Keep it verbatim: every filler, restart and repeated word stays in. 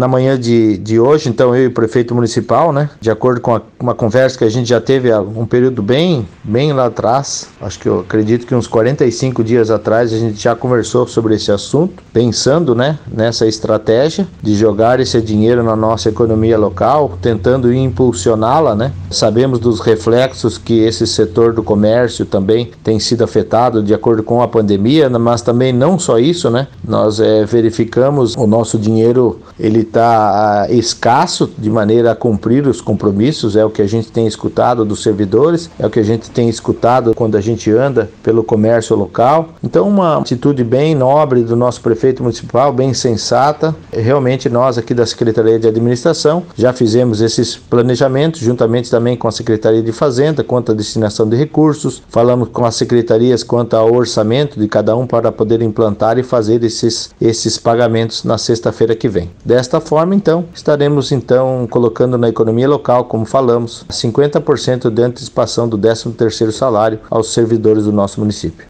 na manhã de, de hoje, então eu e o prefeito municipal, né, de acordo com a, uma conversa que a gente já teve há um período bem, bem lá atrás, acho que eu acredito que uns quarenta e cinco dias atrás a gente já conversou sobre esse assunto, pensando, né, nessa estratégia de jogar esse dinheiro na nossa economia local, tentando impulsioná-la, né. Sabemos dos reflexos que esse setor do comércio também tem sido afetado de acordo com a pandemia, mas também não só isso, né, nós é, verificamos o nosso dinheiro, ele está escasso de maneira a cumprir os compromissos, é o que a gente tem escutado dos servidores, é o que a gente tem escutado quando a gente anda pelo comércio local. Então, uma atitude bem nobre do nosso prefeito municipal, bem sensata. Realmente nós aqui da Secretaria de Administração já fizemos esses planejamentos, juntamente também com a Secretaria de Fazenda, quanto à destinação de recursos, falamos com as secretarias quanto ao orçamento de cada um para poder implantar e fazer esses, esses pagamentos na sexta-feira que vem. Desta forma, então, estaremos então colocando na economia local, como falamos, cinquenta por cento de antecipação do décimo terceiro salário aos servidores do nosso município.